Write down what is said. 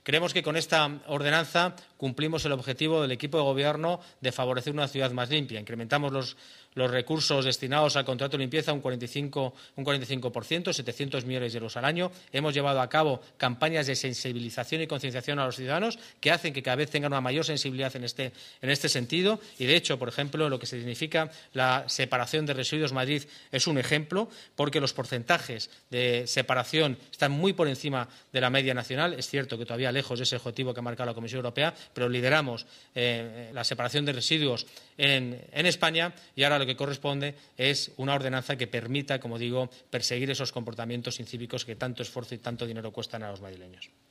Creemos que con esta ordenanza cumplimos el objetivo del equipo de Gobierno de favorecer una ciudad más limpia. Incrementamos los recursos destinados al contrato de limpieza un 45%, 700 millones de euros al año. Hemos llevado a cabo campañas de sensibilización y concienciación a los ciudadanos que hacen que cada vez tengan una mayor sensibilidad en este sentido. Y, de hecho, por ejemplo, lo que significa la separación de residuos Madrid es un ejemplo, porque los porcentajes de separación están muy por encima de la media nacional. Es cierto que todavía lejos de ese objetivo que ha marcado la Comisión Europea, pero lideramos la separación de residuos en España, y ahora lo que corresponde es una ordenanza que permita, como digo, perseguir esos comportamientos incívicos que tanto esfuerzo y tanto dinero cuestan a los madrileños.